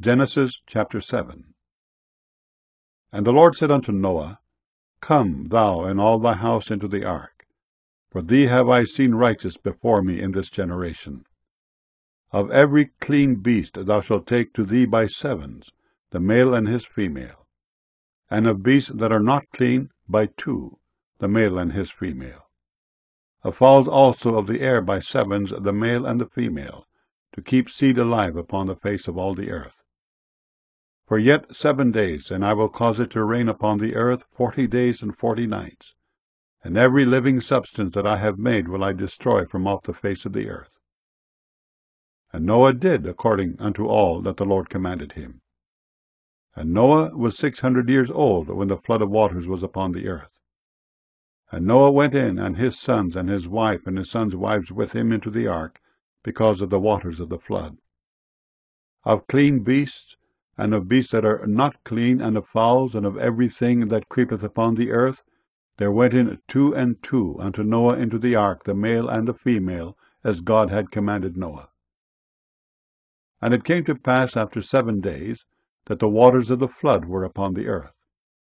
Genesis chapter 7. And the Lord said unto Noah, Come, thou and all thy house into the ark, for thee have I seen righteous before me in this generation. Of every clean beast thou shalt take to thee by sevens, the male and his female, and of beasts that are not clean by two, the male and his female. Of fowls also of the air by sevens, the male and the female, to keep seed alive upon the face of all the earth. For yet 7 days, and I will cause it to rain upon the earth 40 days and 40 nights, and every living substance that I have made will I destroy from off the face of the earth. And Noah did according unto all that the Lord commanded him. And Noah was 600 years old when the flood of waters was upon the earth. And Noah went in, and his sons, and his wife, and his sons' wives with him into the ark, because of the waters of the flood. Of clean beasts, and of beasts that are not clean, and of fowls, and of everything that creepeth upon the earth, there went in 2 and 2 unto Noah into the ark, the male and the female, as God had commanded Noah. And it came to pass after 7 days, that the waters of the flood were upon the earth.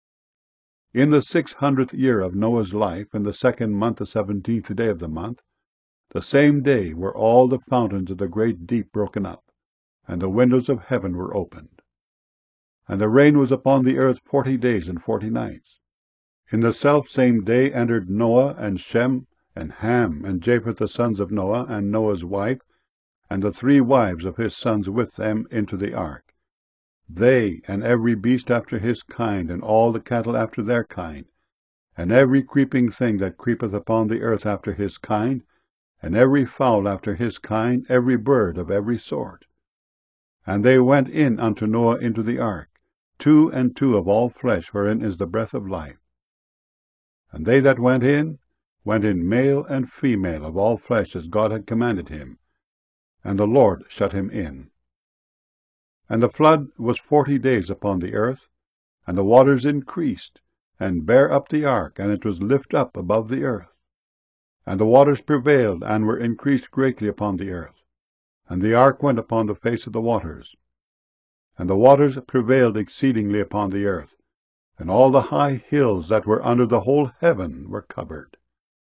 In the 600th year of Noah's life, in the 2nd month, the 17th day of the month, the same day were all the fountains of the great deep broken up, and the windows of heaven were opened. And the rain was upon the earth 40 days and 40 nights. In the selfsame day entered Noah, and Shem, and Ham, and Japheth the sons of Noah, and Noah's wife, and the 3 wives of his sons with them into the ark. They, and every beast after his kind, and all the cattle after their kind, and every creeping thing that creepeth upon the earth after his kind, and every fowl after his kind, every bird of every sort. And they went in unto Noah into the ark, 2 and 2 of all flesh, wherein is the breath of life. And they that went in male and female of all flesh, as God had commanded him. And the Lord shut him in. And the flood was 40 days upon the earth, and the waters increased, and bare up the ark, and it was lift up above the earth. And the waters prevailed, and were increased greatly upon the earth. And the ark went upon the face of the waters. And the waters prevailed exceedingly upon the earth, and all the high hills that were under the whole heaven were covered.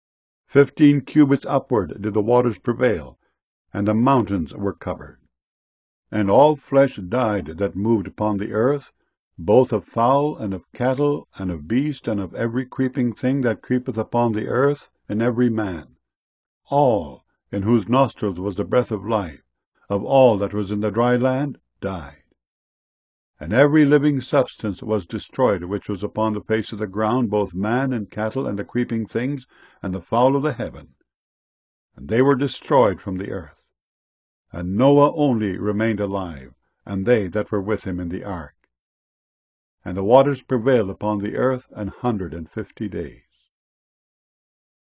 15 cubits upward did the waters prevail, and the mountains were covered. And all flesh died that moved upon the earth, both of fowl, and of cattle, and of beast, and of every creeping thing that creepeth upon the earth, and every man. All, in whose nostrils was the breath of life, of all that was in the dry land, died. And every living substance was destroyed, which was upon the face of the ground, both man and cattle, and the creeping things, and the fowl of the heaven. And they were destroyed from the earth. And Noah only remained alive, and they that were with him in the ark. And the waters prevailed upon the earth 150 days.